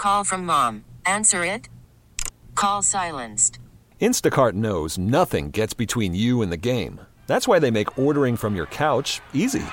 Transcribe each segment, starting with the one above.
Call from mom. Answer it. Call silenced. Instacart knows nothing gets between you and the game. That's why they make ordering from your couch easy.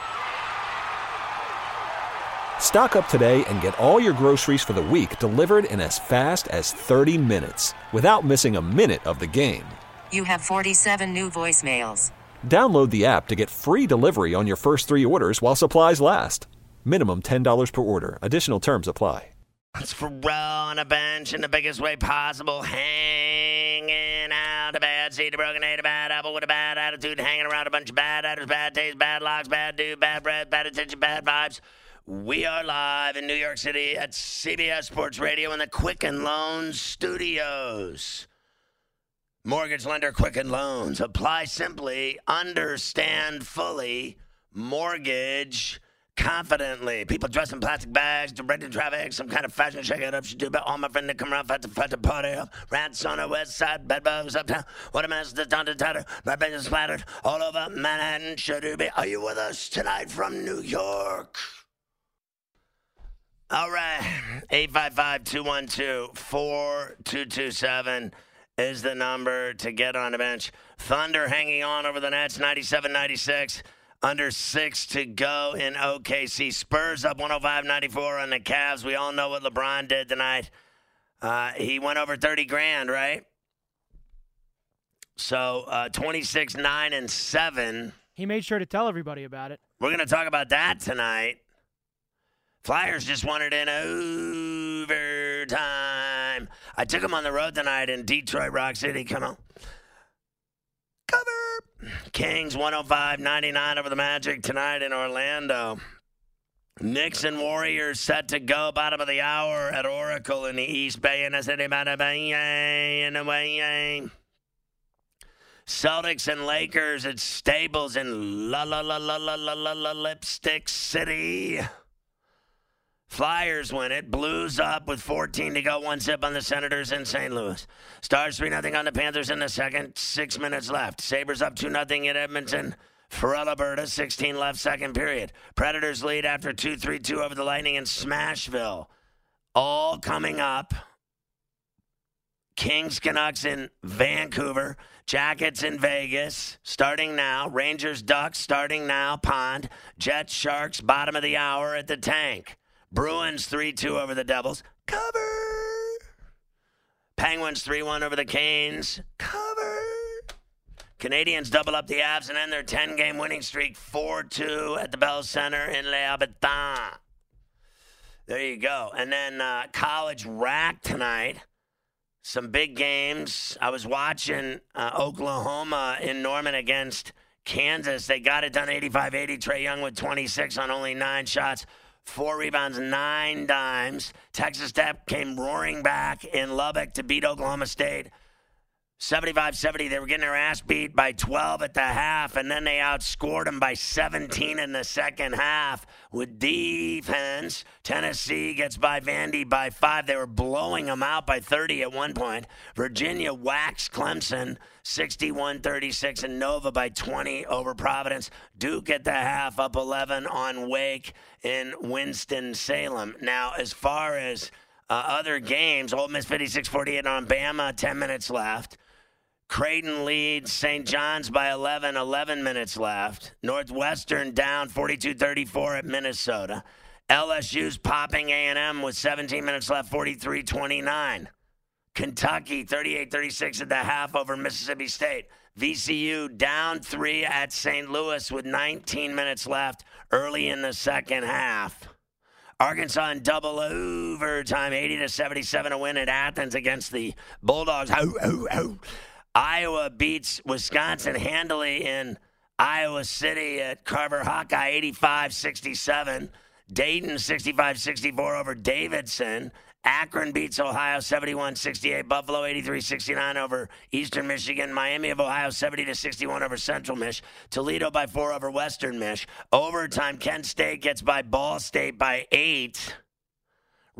Stock up today and get all your groceries for the week delivered in as fast as 30 minutes without missing a minute of the game. You have 47 new voicemails. Download the app to get free delivery on your first 3 orders while supplies last. Minimum $10 per order. Additional terms apply. It's Ferrall on a bench in the biggest way possible, hanging out a bad seed, a broken eight, a bad apple with a bad attitude, hanging around a bunch of bad actors, bad taste, bad locks, bad dude, bad breath, bad attention, bad vibes. We are live in New York City at CBS Sports Radio in the Quicken Loans Studios. Mortgage lender Quicken Loans. Apply simply, understand fully, mortgage confidently. People dressed in plastic bags, directed traffic, some kind of fashion shake it up. Should do about all my friends that come around fat to party up. Rats on the west side, bed bugs uptown. What a mess, the taunted tatter. My brain is splattered all over Manhattan. Should you be? Are you with us tonight from New York? All right. 855-212-4227 is the number to get on the bench. Thunder hanging on over the Nets, 97-96. Under 6 to go in OKC. Spurs up 105-94 on the Cavs. We all know what LeBron did tonight. He went over 30 grand, right? So 26-9-7. He made sure to tell everybody about it. We're going to talk about that tonight. Flyers just won it in overtime. I took them on the road tonight in Detroit, Rock City. Come on. Cover. Kings 105-99 over the Magic tonight in Orlando. Knicks and Warriors set to go bottom of the hour at Oracle in the East Bay. Celtics and Lakers at Staples in Lipstick City. Flyers win it. Blues up with 14 to go. 1 zip on the Senators in St. Louis. Stars 3-0 on the Panthers in the second. 6 minutes left. Sabres up 2-0 at Edmonton. Pharrell, Alberta, 16 left, second period. Predators lead after 2-3-2 over the Lightning in Smashville. All coming up. Kings, Canucks in Vancouver. Jackets in Vegas, starting now. Rangers, Ducks, starting now. Pond. Jets, Sharks, bottom of the hour at the Tank. Bruins 3-2 over the Devils. Cover. Penguins 3-1 over the Canes. Cover. Canadians double up the Avs and end their 10-game winning streak 4-2 at the Bell Center in Les Habitants. There you go. And then college rack tonight. Some big games. I was watching Oklahoma in Norman against Kansas. They got it done 85-80. Trae Young with 26 on only 9 shots. 4 rebounds, 9 dimes. Texas Tech came roaring back in Lubbock to beat Oklahoma State. 75-70. They were getting their ass beat by 12 at the half, and then they outscored them by 17 in the second half with defense. Tennessee gets by Vandy by 5. They were blowing them out by 30 at one point. Virginia waxed Clemson 61-36, and Nova by 20 over Providence. Duke at the half up 11 on Wake in Winston-Salem. Now, as far as other games, Ole Miss 56-48 on Bama, 10 minutes left. Creighton leads St. John's by 11 minutes left. Northwestern down 42-34 at Minnesota. LSU's popping A&M with 17 minutes left, 43-29. Kentucky 38-36 at the half over Mississippi State. VCU down 3 at St. Louis with 19 minutes left early in the second half. Arkansas in double overtime, 80-77, a win at Athens against the Bulldogs. Iowa beats Wisconsin handily in Iowa City at Carver Hawkeye, 85-67. Dayton 65-64 over Davidson. Akron beats Ohio 71-68. Buffalo 83-69 over Eastern Michigan. Miami of Ohio 70-61 over Central Mich. Toledo by 4 over Western Mich. Overtime, Kent State gets by Ball State by 8.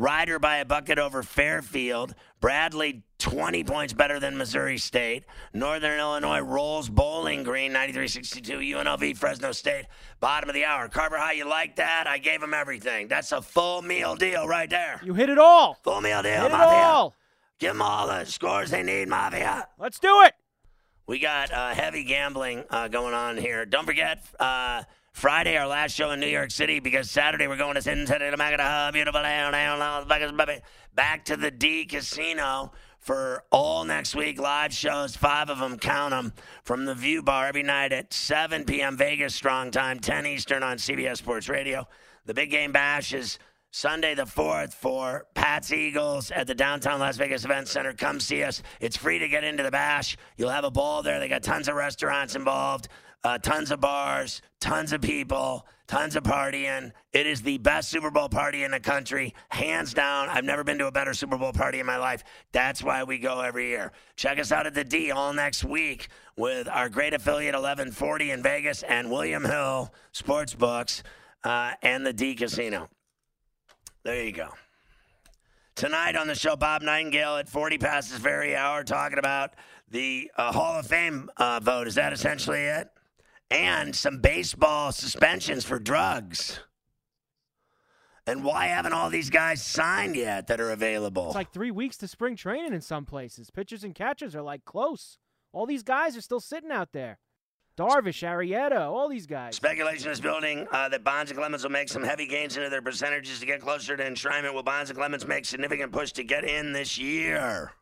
Rider by a bucket over Fairfield. Bradley 20 points better than Missouri State. Northern Illinois rolls Bowling Green 93-62. UNLV Fresno State. Bottom of the hour. Carver High, you like that? I gave them everything. That's a full meal deal right there. You hit it all. Full meal deal, Hit it Mafia. all. Give them all the scores they need, Mafia. Let's do it. We got heavy gambling going on here. Don't forget, Friday, our last show in New York City, because Saturday we're going to Sin City, beautiful back to the D Casino for all next week. Live shows, 5 of them, count them, from the View Bar every night at 7 p.m. Vegas strong time, 10 Eastern on CBS Sports Radio. The Big Game Bash is Sunday the 4th for Pats Eagles at the downtown Las Vegas Event Center. Come see us. It's free to get into the bash. You'll have a ball there. They got tons of restaurants involved, tons of bars, tons of people, tons of partying. It is the best Super Bowl party in the country, hands down. I've never been to a better Super Bowl party in my life. That's why we go every year. Check us out at the D all next week with our great affiliate 1140 in Vegas and William Hill Sportsbooks and the D Casino. There you go. Tonight on the show, Bob Nightingale at 40 past this very hour talking about the Hall of Fame vote. Is that essentially it? And some baseball suspensions for drugs. And why haven't all these guys signed yet that are available? It's like 3 weeks to spring training in some places. Pitchers and catchers are like close. All these guys are still sitting out there. Darvish, Arrieta, all these guys. Speculation is building that Bonds and Clemens will make some heavy gains into their percentages to get closer to enshrinement. Will Bonds and Clemens make significant push to get in this year?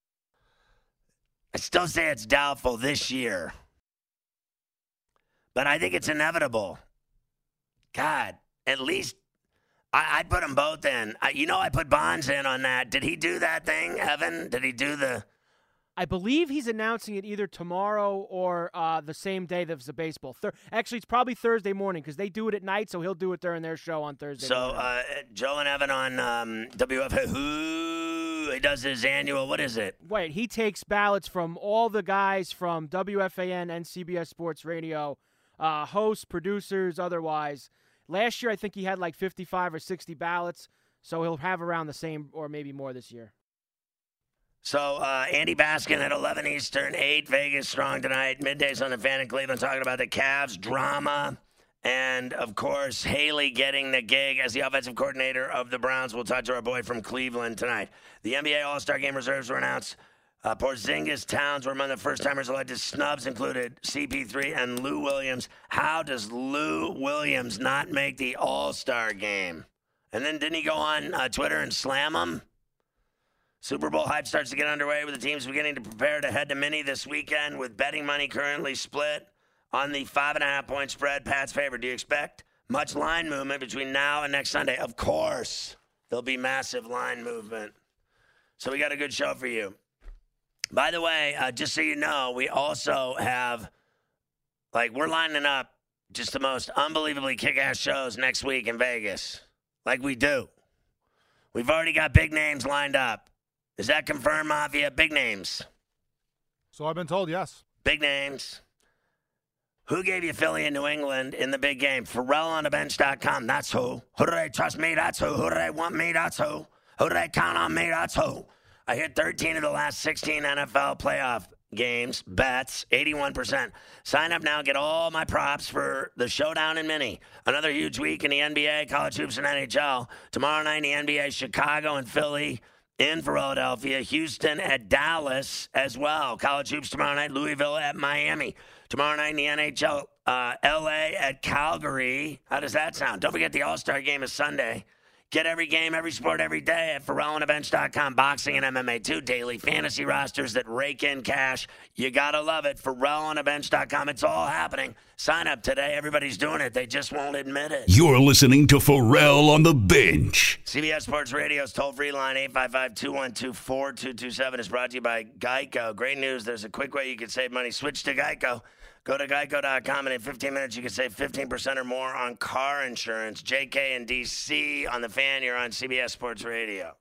I still say it's doubtful this year. But I think it's inevitable. God, at least I'd put them both in. I put Bonds in on that. Did he do that thing, Evan? Did he do the... I believe he's announcing it either tomorrow or the same day there's the baseball. Actually, it's probably Thursday morning because they do it at night, so he'll do it during their show on Thursday morning. So Joe and Evan on WFAN, he does his annual, what is it? Wait, he takes ballots from all the guys from WFAN and CBS Sports Radio, hosts, producers, otherwise. Last year, I think he had like 55 or 60 ballots, so he'll have around the same or maybe more this year. So, Andy Baskin at 11 Eastern, 8 Vegas strong tonight. Middays on the Fan in Cleveland talking about the Cavs drama. And, of course, Haley getting the gig as the offensive coordinator of the Browns. We'll talk to our boy from Cleveland tonight. The NBA All-Star Game reserves were announced. Porzingis, Towns were among the first-timers elected. Snubs included CP3 and Lou Williams. How does Lou Williams not make the All-Star Game? And then didn't he go on Twitter and slam him? Super Bowl hype starts to get underway with the teams beginning to prepare to head to Mini this weekend with betting money currently split on the 5.5-point spread. Pat's favor. Do you expect much line movement between now and next Sunday? Of course, there'll be massive line movement. So we got a good show for you. By the way, just so you know, we also have, we're lining up just the most unbelievably kick-ass shows next week in Vegas. Like we do. We've already got big names lined up. Is that confirmed, Mafia? Big names. So I've been told, yes. Big names. Who gave you Philly and New England in the big game? PharrellOnTheBench.com. That's who. Who do they trust me? That's who. Who do they want me? That's who. Who do they count on me? That's who. I hit 13 of the last 16 NFL playoff games, bets, 81%. Sign up now. Get all my props for the showdown in Mini. Another huge week in the NBA, college hoops, and NHL. Tomorrow night in the NBA, Chicago and Philly in Philadelphia, Houston at Dallas as well. College hoops tomorrow night, Louisville at Miami. Tomorrow night in the NHL, LA at Calgary. How does that sound? Don't forget the All-Star Game is Sunday. Get every game, every sport, every day at PharrellOnTheBench.com. Boxing and MMA, 2 daily fantasy rosters that rake in cash. You got to love it. PharrellOnTheBench.com. It's all happening. Sign up today. Everybody's doing it. They just won't admit it. You're listening to Pharrell on the Bench. CBS Sports Radio's toll-free line, 855-212-4227, is brought to you by Geico. Great news. There's a quick way you can save money. Switch to Geico. Go to geico.com, and in 15 minutes, you can save 15% or more on car insurance. JK and DC on the Fan. You're on CBS Sports Radio.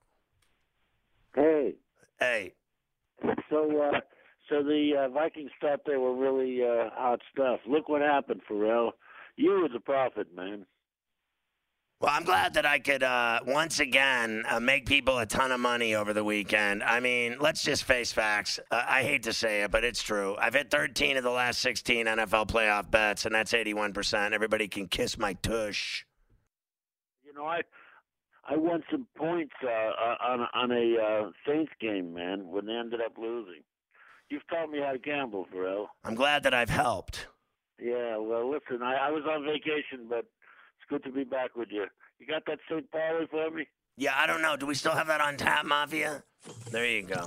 Hey. Hey. So the Vikings thought they were really hot stuff. Look what happened, Pharrell. You were the prophet, man. Well, I'm glad that I could once again make people a ton of money over the weekend. I mean, let's just face facts. I hate to say it, but it's true. I've hit 13 of the last 16 NFL playoff bets, and that's 81%. Everybody can kiss my tush. You know, I won some points on a Saints game, man, when they ended up losing. You've taught me how to gamble, Pharrell. I'm glad that I've helped. Yeah, well, listen, I was on vacation, but it's good to be back with you. You got that St. Pauli for me? Yeah, I don't know. Do we still have that on tap, Mafia? There you go.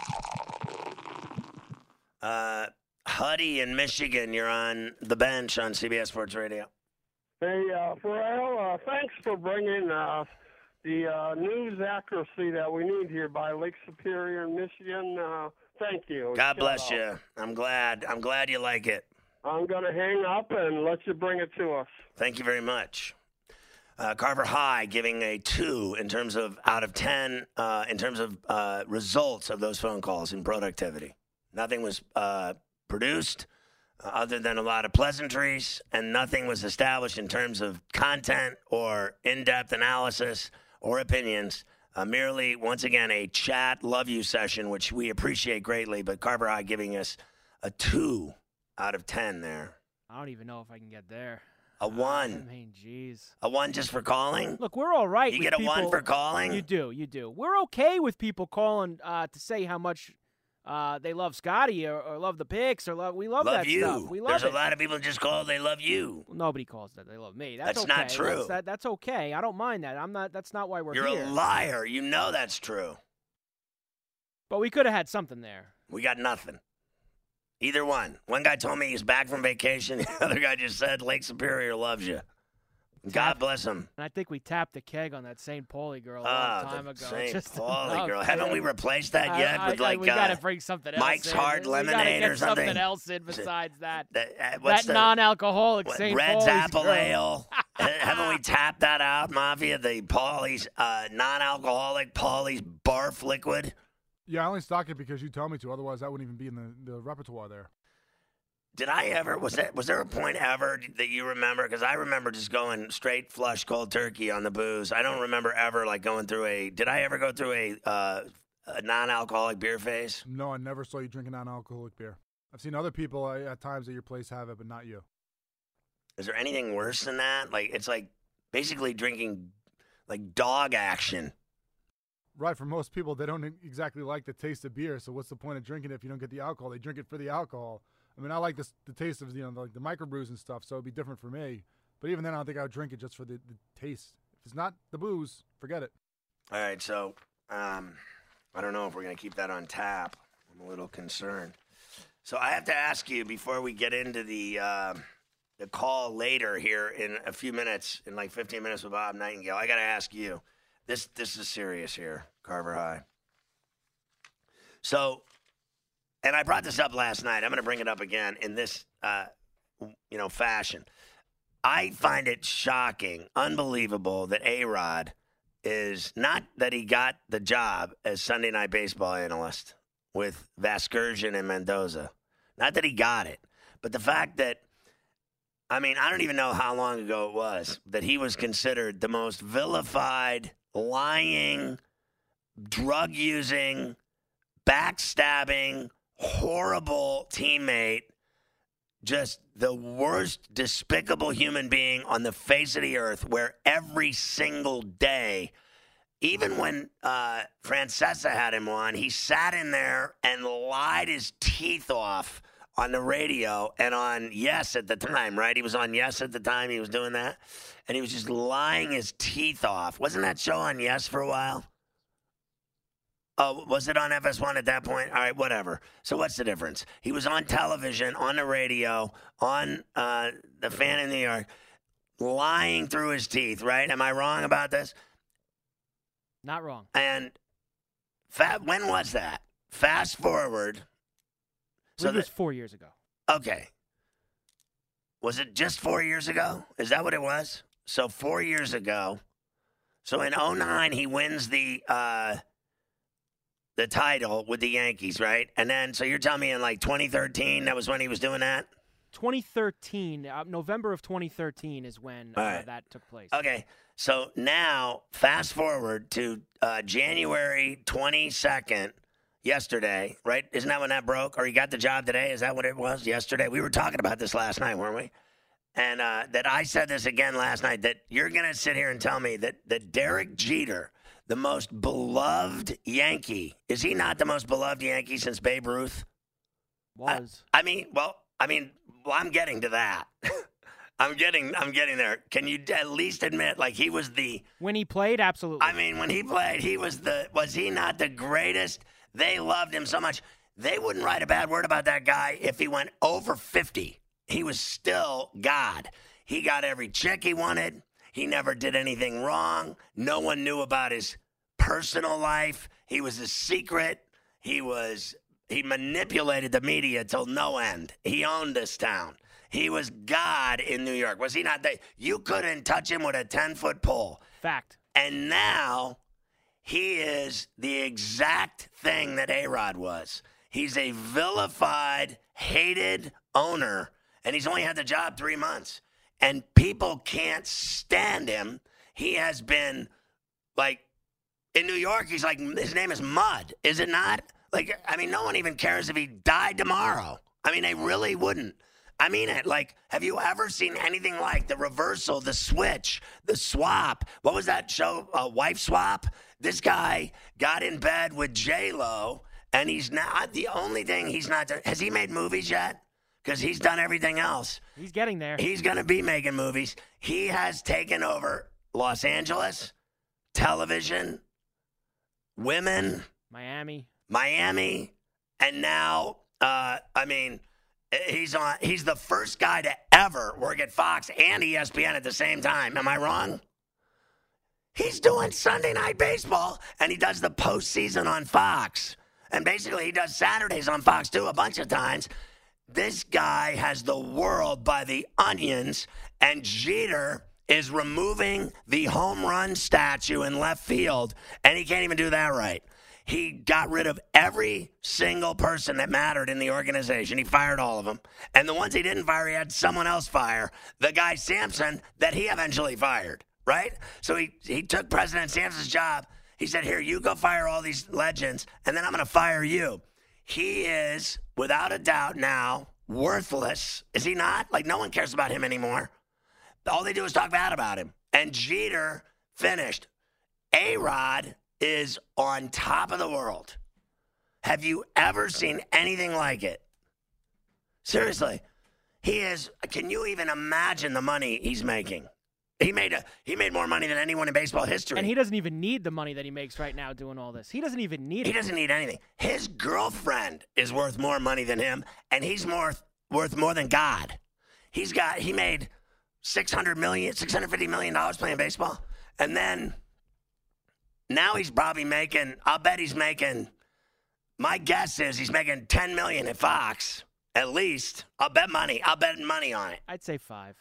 Huddy in Michigan, you're on the bench on CBS Sports Radio. Hey, Pharrell, thanks for bringing the news accuracy that we need here by Lake Superior in Michigan. Thank you. God bless you. I'm glad you like it. I'm going to hang up and let you bring it to us. Thank you very much. Carver High giving a 2 in terms of out of 10 in terms of results of those phone calls in productivity. Nothing was produced other than a lot of pleasantries, and nothing was established in terms of content or in-depth analysis or opinions. Merely, once again, a chat love you session, which we appreciate greatly, but Carver High giving us a 2 out of 10 there. I don't even know if I can get there. A 1. I mean, jeez. A 1 just for calling? Look, we're all right. You with get a people. 1 for calling? You do. We're okay with people calling to say how much they love Scotty or love the picks or we love that you. stuff. We love There's it. a lot of people that just call they love you. Nobody calls that they love me. That's okay. not true. That's okay. I don't mind that. That's not why we're You're here. a liar. You know that's true. But we could have had something there. We got nothing. Either one. One guy told me he's back from vacation. The other guy just said Lake Superior loves you. God bless him. And I think we tapped the keg on that St. Pauli girl a long time ago. St. Pauli girl. Haven't we replaced that yet with we got to bring something else Mike's in. Hard Lemonade or something? Something else in besides that. What's that non-alcoholic St. Red's Pauli's Apple girl. Ale. Haven't we tapped that out, Mafia? The Pauli's non-alcoholic Pauli's barf liquid. Yeah, I only stock it because you told me to. Otherwise, that wouldn't even be in the repertoire there. Did I ever? Was there a point ever that you remember? Because I remember just going straight flush cold turkey on the booze. I don't remember ever going through a. Did I ever go through a non-alcoholic beer phase? No, I never saw you drinking non-alcoholic beer. I've seen other people at times at your place have it, but not you. Is there anything worse than that? It's basically drinking dog action. Right, for most people, they don't exactly like the taste of beer. So what's the point of drinking it if you don't get the alcohol? They drink it for the alcohol. I mean, I like the taste of the microbrews and stuff, so it'd be different for me. But even then, I don't think I would drink it just for the taste. If it's not the booze, forget it. All right, so I don't know if we're going to keep that on tap. I'm a little concerned. So I have to ask you before we get into the call later here in a few minutes, in 15 minutes with Bob Nightingale. I got to ask you. This is serious here, Carver High. So, and I brought this up last night. I'm going to bring it up again in this, fashion. I find it shocking, unbelievable that A-Rod is not that he got the job as Sunday Night Baseball analyst with Vasgersian and Mendoza. Not that he got it, but the fact that, I don't even know how long ago it was that he was considered the most vilified, lying, drug-using, backstabbing, horrible teammate, just the worst despicable human being on the face of the earth, where every single day, even when Francesa had him on, he sat in there and lied his teeth off on the radio and on Yes at the time, right? He was on Yes at the time. He was doing that. And he was just lying his teeth off. Wasn't that show on Yes for a while? Oh, was it on FS1 at that point? All right, whatever. So what's the difference? He was on television, on the radio, on the Fan in New York, lying through his teeth, right? Am I wrong about this? Not wrong. And when was that? Fast forward. So it was 4 years ago. Okay. Was it just 4 years ago? Is that what it was? So 4 years ago. So in 2009, he wins the title with the Yankees, right? And then, so you're telling me in 2013, that was when he was doing that? 2013, November of 2013 is when right. that took place. Okay, so now fast forward to January 22nd, yesterday, right? Isn't that when that broke? Or he got the job today? Is that what it was yesterday? We were talking about this last night, weren't we? And that I said this again last night, that you're going to sit here and tell me that Derek Jeter, the most beloved Yankee, is he not the most beloved Yankee since Babe Ruth? Was. I'm getting to that. I'm getting there. Can you at least admit, like, he was the... When he played, absolutely. I mean, when he played, was he not the greatest? They loved him so much. They wouldn't write a bad word about that guy if he went over 50. He was still God. He got every chick he wanted. He never did anything wrong. No one knew about his personal life. He was a secret. He manipulated the media till no end. He owned this town. He was God in New York. Was he not? You couldn't touch him with a 10-foot pole. Fact. And now he is the exact thing that A-Rod was. He's a vilified, hated owner, and he's only had the job 3 months. And people can't stand him. He has been, like, in New York, he's like, his name is Mud, is it not? Like, I mean, no one even cares if he died tomorrow. I mean, they really wouldn't. I mean it. Like, have you ever seen anything like the reversal, the switch, the swap? What was that show, Wife Swap? This guy got in bed with J-Lo, and he's not, the only thing he's not done. Has he made movies yet? Because he's done everything else. He's getting there. He's going to be making movies. He has taken over Los Angeles, television, women. Miami. And now, he's the first guy to ever work at Fox and ESPN at the same time. Am I wrong? He's doing Sunday Night Baseball, and he does the postseason on Fox. And basically, he does Saturdays on Fox, too, a bunch of times. This guy has the world by the onions, and Jeter is removing the home run statue in left field, and he can't even do that right. He got rid of every single person that mattered in the organization. He fired all of them. And the ones he didn't fire, he had someone else fire. The guy Sampson that he eventually fired, right? So he took President Sampson's job. He said, here, you go fire all these legends, and then I'm going to fire you. He is, without a doubt now, worthless. Is he not? Like, no one cares about him anymore. All they do is talk bad about him. And Jeter finished. A-Rod is on top of the world. Have you ever seen anything like it? Seriously. He is, can you even imagine the money he's making? He made more money than anyone in baseball history. And he doesn't even need the money that he makes right now doing all this. He doesn't even need it. He doesn't need anything. His girlfriend is worth more money than him, and he's worth more than God. He made $650 million playing baseball. And then now he's probably making, my guess is he's making $10 million at Fox, at least. I'll bet money on it. I'd say 5.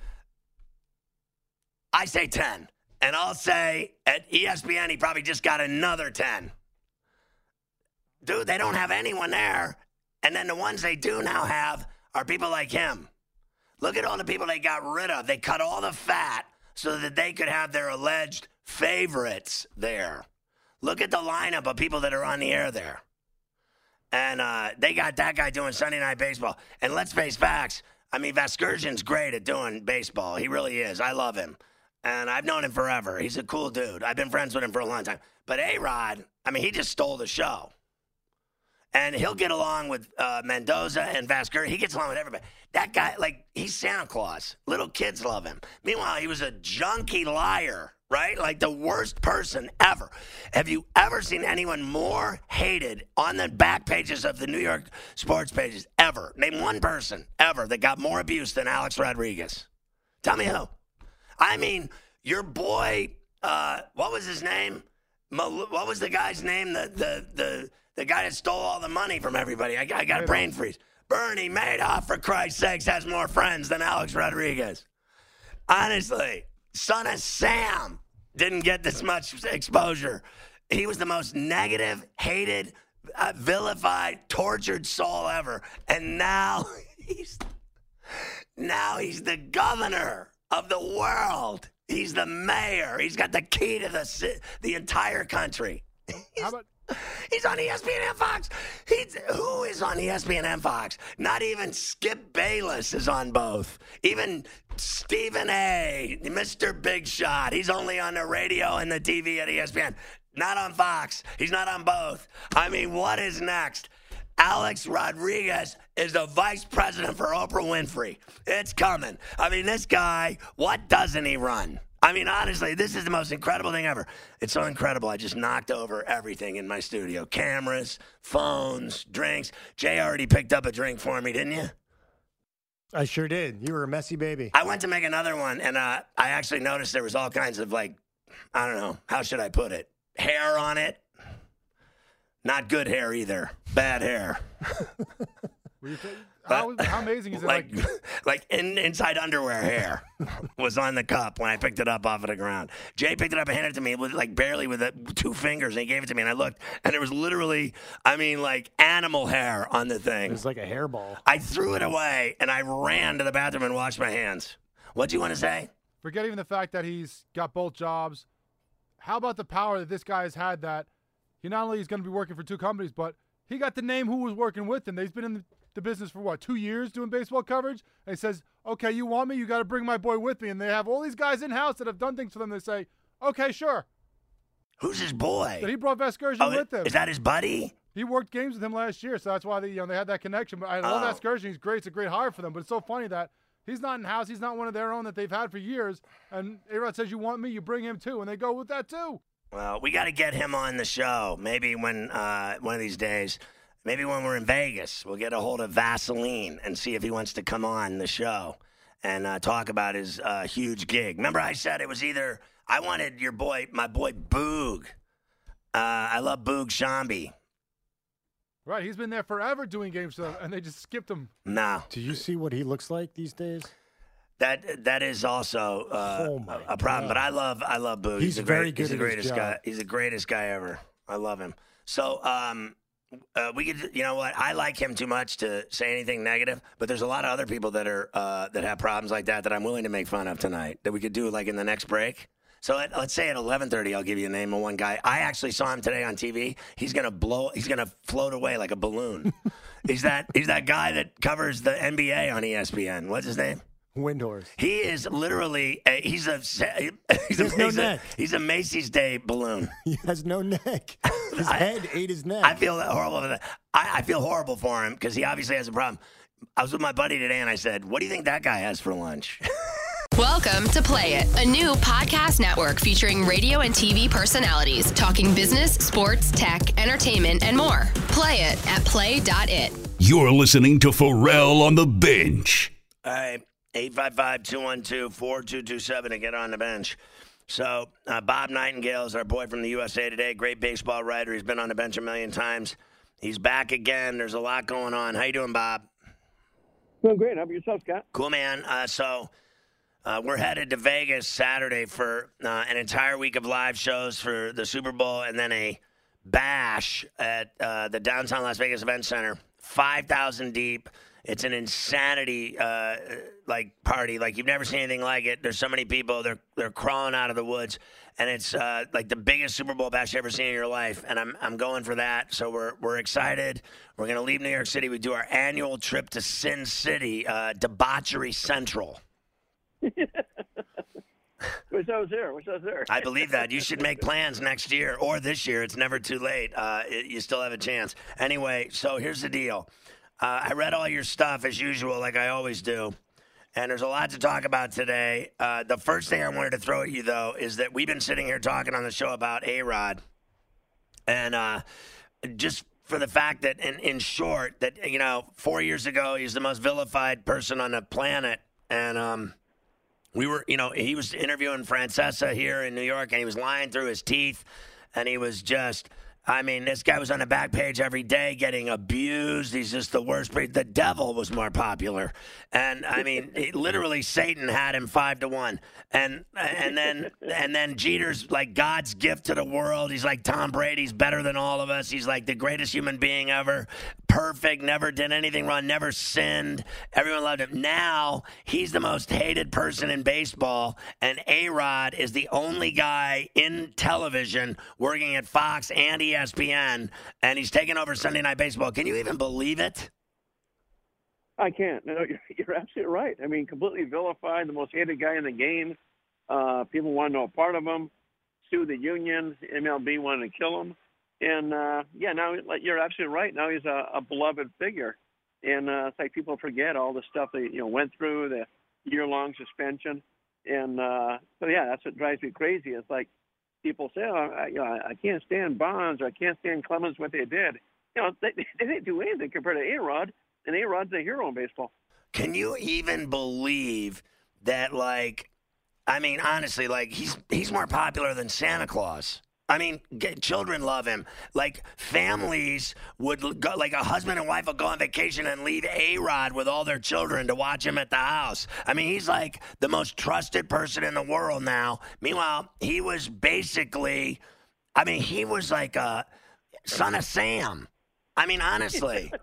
I say 10. And I'll say at ESPN, he probably just got another 10. Dude, they don't have anyone there. And then the ones they do now have are people like him. Look at all the people they got rid of. They cut all the fat so that they could have their alleged favorites there. Look at the lineup of people that are on the air there. And they got that guy doing Sunday Night Baseball. And let's face facts. I mean, Vasgersian's great at doing baseball. He really is. I love him. And I've known him forever. He's a cool dude. I've been friends with him for a long time. But A-Rod, I mean, he just stole the show. And he'll get along with Mendoza and Vasgersian. He gets along with everybody. That guy, like, he's Santa Claus. Little kids love him. Meanwhile, he was a junkie liar, right? Like the worst person ever. Have you ever seen anyone more hated on the back pages of the New York sports pages ever? Name one person ever that got more abuse than Alex Rodriguez. Tell me who. I mean, your boy, what was his name? What was the guy's name? The guy that stole all the money from everybody. I got a brain freeze. Bernie Madoff, for Christ's sakes, has more friends than Alex Rodriguez. Honestly, son of Sam didn't get this much exposure. He was the most negative, hated, vilified, tortured soul ever. And now Now he's the governor of the world. He's the mayor. He's got the key to the entire country. He's on ESPN and Fox. Who is on ESPN and Fox? Not even Skip Bayless is on both. Even Stephen A., Mr. Big Shot. He's only on the radio and the TV at ESPN. Not on Fox. He's not on both. I mean, what is next? Alex Rodriguez is the vice president for Oprah Winfrey. It's coming. I mean, this guy, what doesn't he run? I mean, honestly, this is the most incredible thing ever. It's so incredible. I just knocked over everything in my studio. Cameras, phones, drinks. Jay already picked up a drink for me, didn't you? I sure did. You were a messy baby. I went to make another one, and I actually noticed there was all kinds of, like, I don't know, how should I put it? Hair on it. Not good hair either. Bad hair. How amazing is it? Like inside underwear hair was on the cup when I picked it up off of the ground. Jay picked it up and handed it to me with barely with 2 fingers, and he gave it to me, and I looked, and it was literally, I mean, like animal hair on the thing. It was like a hairball. I threw it away, and I ran to the bathroom and washed my hands. What do you want to say? Forget even the fact that he's got both jobs. How about the power that this guy has had, that he not only is going to be working for 2 companies, but he got to name who was working with him. He's been in the business for, 2 years doing baseball coverage? And he says, okay, you want me? You got to bring my boy with me. And they have all these guys in-house that have done things for them. They say, okay, sure. Who's his boy? But he brought Vescursion with him. Is that his buddy? He worked games with him last year, so that's why they had that connection. But I love Vescursion. He's great. It's a great hire for them. But it's so funny that he's not in-house. He's not one of their own that they've had for years. And A-Rod says, you want me? You bring him too. And they go with that too. Well, we got to get him on the show. Maybe when one of these days, maybe when we're in Vegas, we'll get a hold of Vaseline and see if he wants to come on the show and talk about his huge gig. Remember I said it was either I wanted my boy Boog. I love Boog Shambi. Right, he's been there forever doing games, and they just skipped him. No. Do you see what he looks like these days? That is also a problem. But I love Boog. He's very good. He's the greatest guy. He's the greatest guy ever. I love him. So we could, you know what? I like him too much to say anything negative. But there's a lot of other people that are that have problems like that I'm willing to make fun of tonight. That we could do like in the next break. So let's say at 11:30, I'll give you a name of one guy. I actually saw him today on TV. He's gonna float away like a balloon. he's that guy that covers the NBA on ESPN. What's his name? Windhorse. He is literally he's a Macy's Day balloon. He has no neck. His head ate his neck. I feel horrible for that. I feel horrible for him because he obviously has a problem. I was with my buddy today and I said, "What do you think that guy has for lunch?" Welcome to Play It, a new podcast network featuring radio and TV personalities talking business, sports, tech, entertainment, and more. Play it at play.it. You're listening to Pharrell on the Bench. All right. 855-212-4227 to get on the bench. So Bob Nightingale is our boy from the USA Today, great baseball writer. He's been on the bench a million times. He's back again. There's a lot going on. How you doing, Bob? Doing great. How about yourself, Scott? Cool, man. So we're headed to Vegas Saturday for an entire week of live shows for the Super Bowl and then a bash at the downtown Las Vegas Event Center, 5,000 deep. It's an insanity party. Like you've never seen anything like it. There's so many people. They're crawling out of the woods, and it's like the biggest Super Bowl bash you've ever seen in your life. And I'm going for that. So we're excited. We're gonna leave New York City. We do our annual trip to Sin City, Debauchery Central. Wish I was there. I believe that. You should make plans next year or this year. It's never too late. You still have a chance. Anyway, so here's the deal. I read all your stuff, as usual, like I always do, and there's a lot to talk about today. The first thing I wanted to throw at you, though, is that we've been sitting here talking on the show about A-Rod, and just for the fact that, in short, that, 4 years ago, he's the most vilified person on the planet, and we were, he was interviewing Francesa here in New York, and he was lying through his teeth, and he was just... this guy was on the back page every day getting abused. He's just the worst. The devil was more popular. And, literally Satan had him 5-1. And then Jeter's like God's gift to the world. He's like Tom Brady's better than all of us. He's like the greatest human being ever. perfect, never did anything wrong, never sinned. Everyone loved him. Now he's the most hated person in baseball, and A-Rod is the only guy in television working at Fox and ESPN, and he's taking over Sunday Night Baseball. Can you even believe it? I can't. No, you're absolutely right. I mean, completely vilified, the most hated guy in the game. People want no part of him. Sue the union. MLB wanted to kill him. And, now you're absolutely right. Now he's a beloved figure. And it's like people forget all the stuff they went through, the year-long suspension. And that's what drives me crazy. It's like people say, I can't stand Bonds or I can't stand Clemens, what they did. They didn't do anything compared to A-Rod. And A-Rod's a hero in baseball. Can you even believe that, honestly, he's more popular than Santa Claus? I mean, children love him. Like, families would go, like a husband and wife would go on vacation and leave A-Rod with all their children to watch him at the house. I mean, he's like the most trusted person in the world now. Meanwhile, he was basically, he was like a son of Sam. I mean, honestly.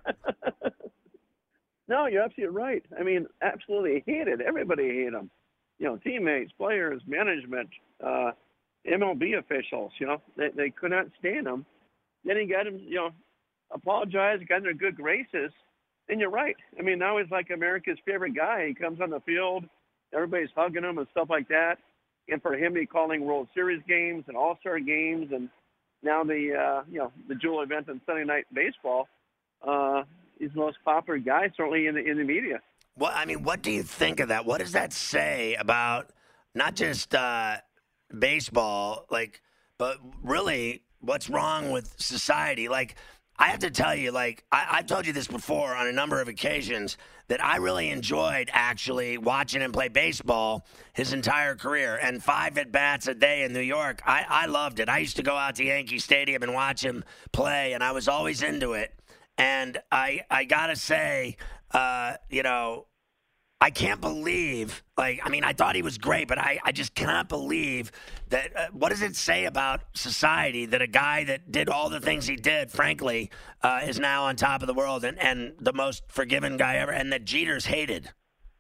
No, you're absolutely right. I mean, absolutely hated. Everybody hated him. Teammates, players, management, MLB officials. They could not stand him. Then he got him, apologized, got in their good graces. And you're right. I mean, now he's like America's favorite guy. He comes on the field, everybody's hugging him and stuff like that. And for him to be calling World Series games and All-Star games, and now the jewel event on Sunday Night Baseball. He's the most popular guy, certainly in the media. Well, what do you think of that? What does that say about not just baseball, but really what's wrong with society? I have to tell you, I've told you this before on a number of occasions, that I really enjoyed actually watching him play baseball his entire career. And 5 at-bats a day in New York, I loved it. I used to go out to Yankee Stadium and watch him play, and I was always into it. And I got to say, I can't believe, I thought he was great, but I just cannot believe that, what does it say about society that a guy that did all the things he did, frankly, is now on top of the world and the most forgiven guy ever, and that Jeter's hated?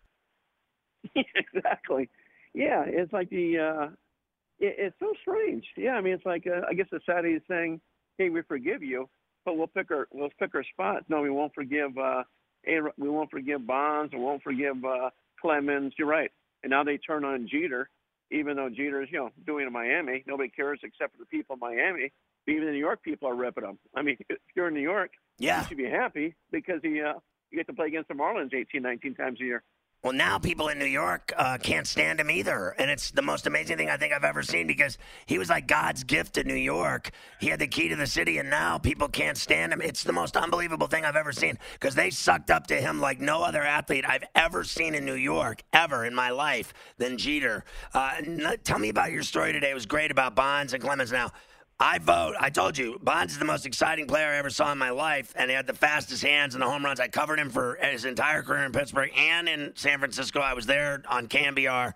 Exactly. Yeah, it's like it's so strange. Yeah, it's like, I guess society is saying, hey, we forgive you. But we'll pick our spots. No, we won't forgive. We won't forgive Bonds. We won't forgive Clemens. You're right. And now they turn on Jeter, even though Jeter's doing it in Miami. Nobody cares except for the people in Miami. But even the New York people are ripping him. If you're in New York, you should be happy because you get to play against the Marlins 18, 19 times a year. Well, now people in New York can't stand him either. And it's the most amazing thing I think I've ever seen because he was like God's gift to New York. He had the key to the city, and now people can't stand him. It's the most unbelievable thing I've ever seen because they sucked up to him like no other athlete I've ever seen in New York, ever in my life, than Jeter. Tell me about your story today. It was great about Bonds and Clemens. Now, I vote. I told you, Bonds is the most exciting player I ever saw in my life, and he had the fastest hands and the home runs. I covered him for his entire career in Pittsburgh and in San Francisco. I was there on KMBR.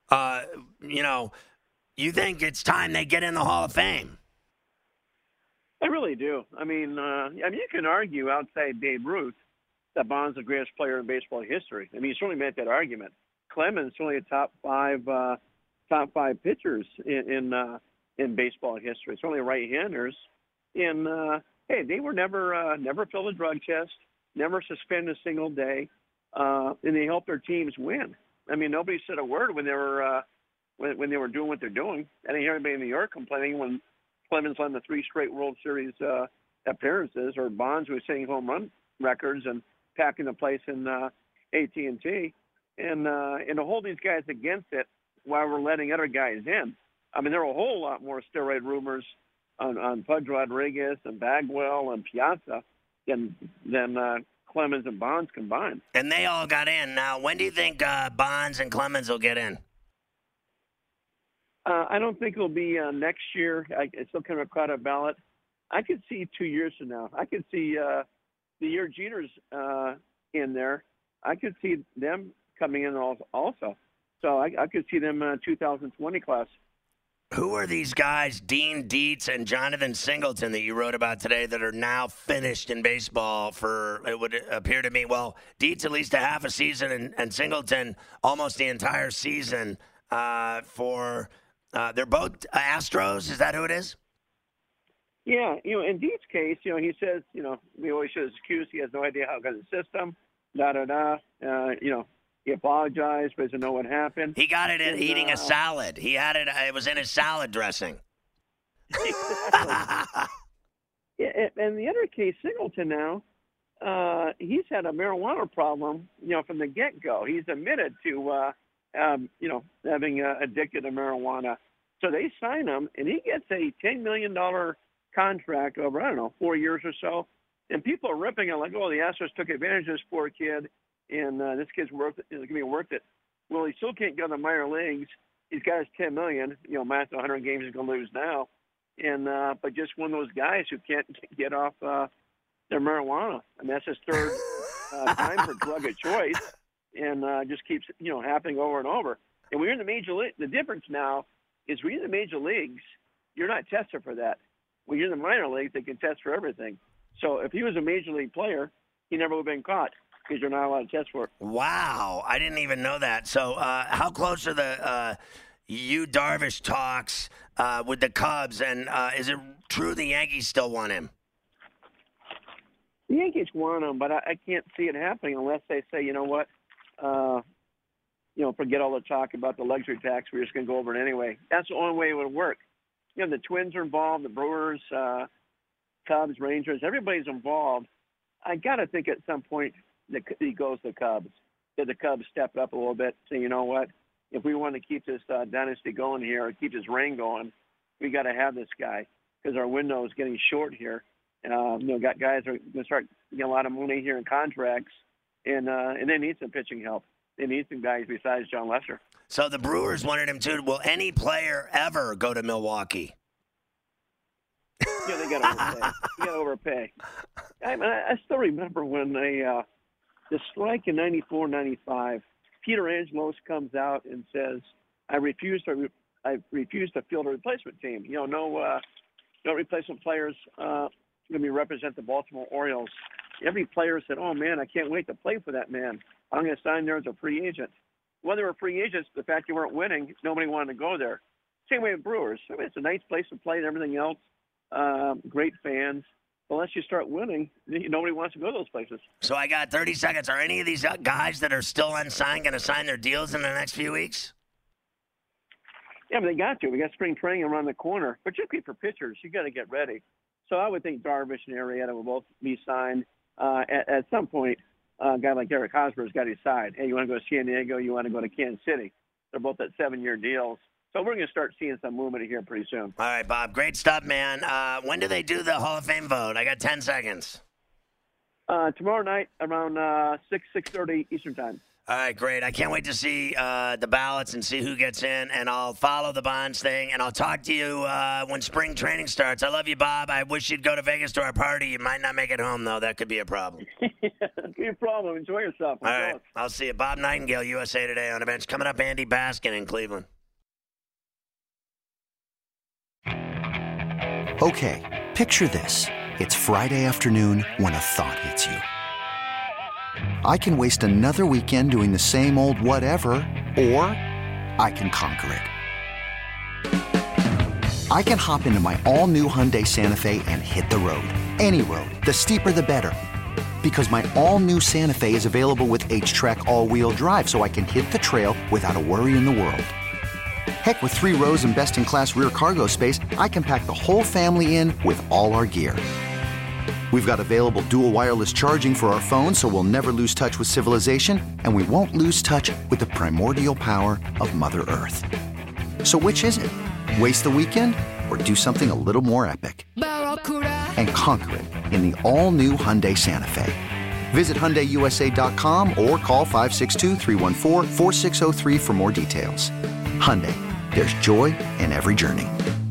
You think it's time they get in the Hall of Fame? I really do. You can argue outside Babe Ruth that Bonds is the greatest player in baseball history. You certainly made that argument. Clemens certainly a top five pitchers in baseball history. It's only right-handers. And, they were never filled a drug test, never suspended a single day, and they helped their teams win. Nobody said a word when they were when they were doing what they're doing. I didn't hear anybody in New York complaining when Clemens won the 3 straight World Series appearances, or Bonds was setting home run records and packing the place in AT&T. And to hold these guys against it while we're letting other guys in. There were a whole lot more steroid rumors on Pudge Rodriguez and Bagwell and Piazza than Clemens and Bonds combined. And they all got in. Now, when do you think Bonds and Clemens will get in? I don't think it'll be next year. It's still kind of a crowded ballot. I could see 2 years from now. I could see the year Jeter's in there. I could see them coming in also. So I could see them 2020 class. Who are these guys, Dean Dietz and Jonathan Singleton, that you wrote about today that are now finished in baseball for, it would appear to me, well, Dietz at least a half a season and Singleton almost the entire season they're both Astros. Is that who it is? Yeah, in Dietz's case, he says, we always show his excuse. He has no idea how to get the system, he apologized, but doesn't know what happened. He got it in eating a salad. He had it. It was in his salad dressing. Yeah, and the other case, Singleton now, he's had a marijuana problem, from the get-go. He's admitted to, having addicted to marijuana. So they sign him, and he gets a $10 million contract over, 4 years or so. And people are ripping it like, oh, the Astros took advantage of this poor kid. And this kid's worth it. Well, he still can't go to the minor leagues. He's got his $10 million. Matt, 100 games he's going to lose now. And but just one of those guys who can't get off their marijuana. I mean, that's his third time for drug of choice, and just keeps happening over and over. And when you're in the major league, the difference now is when you're in the major leagues, you're not tested for that. When you're in the minor leagues, they can test for everything. So if he was a major league player, he never would have been caught. Because you're not allowed to test for it. Wow, I didn't even know that. So how close are the Yu Darvish talks with the Cubs, and is it true the Yankees still want him? The Yankees want him, but I can't see it happening unless they say, forget all the talk about the luxury tax. We're just going to go over it anyway. That's the only way it would work. The Twins are involved, the Brewers, Cubs, Rangers, everybody's involved. I got to think at some point he goes to the Cubs. Did the Cubs step up a little bit, say, you know what? If we want to keep this dynasty going here, or keep this reign going, we got to have this guy because our window is getting short here. Got guys that are going to start getting a lot of money here in contracts, and they need some pitching help. They need some guys besides John Lester. So the Brewers wanted him too. Will any player ever go to Milwaukee? Yeah, they got to overpay. I still remember when the strike in 94, 95, Peter Angelos comes out and says, I refuse to field a replacement team. No replacement players going to represent the Baltimore Orioles. Every player said, oh, man, I can't wait to play for that man. I'm going to sign there as a free agent. When they were free agents, the fact you weren't winning, nobody wanted to go there. Same way with Brewers. I mean, it's a nice place to play and everything else. Great fans. Unless you start winning, nobody wants to go to those places. So I got 30 seconds. Are any of these guys that are still unsigned going to sign their deals in the next few weeks? Yeah, but they got to. We got spring training around the corner. Particularly for pitchers, you got to get ready. So I would think Darvish and Arrieta will both be signed. At some point, a guy like Eric Hosmer's got to decide, hey, you want to go to San Diego, you want to go to Kansas City. They're both at 7-year deals. So we're going to start seeing some movement here pretty soon. All right, Bob. Great stuff, man. When do they do the Hall of Fame vote? I got 10 seconds. Tomorrow night around 6:30 Eastern Time. All right, great. I can't wait to see the ballots and see who gets in, and I'll follow the Bonds thing, and I'll talk to you when spring training starts. I love you, Bob. I wish you'd go to Vegas to our party. You might not make it home, though. That could be a problem. Could be a problem. Enjoy yourself. All right. I'll see you. Bob Nightingale, USA Today on the bench. Coming up, Andy Baskin in Cleveland. Okay, picture this. It's Friday afternoon when a thought hits you. I can waste another weekend doing the same old whatever, or I can conquer it. I can hop into my all-new Hyundai Santa Fe and hit the road. Any road. The steeper, the better. Because my all-new Santa Fe is available with H-Track all-wheel drive, so I can hit the trail without a worry in the world. Heck, with 3 rows and best-in-class rear cargo space, I can pack the whole family in with all our gear. We've got available dual wireless charging for our phones, so we'll never lose touch with civilization, and we won't lose touch with the primordial power of Mother Earth. So which is it? Waste the weekend or do something a little more epic? And conquer it in the all-new Hyundai Santa Fe. Visit HyundaiUSA.com or call 562-314-4603 for more details. Hyundai, there's joy in every journey.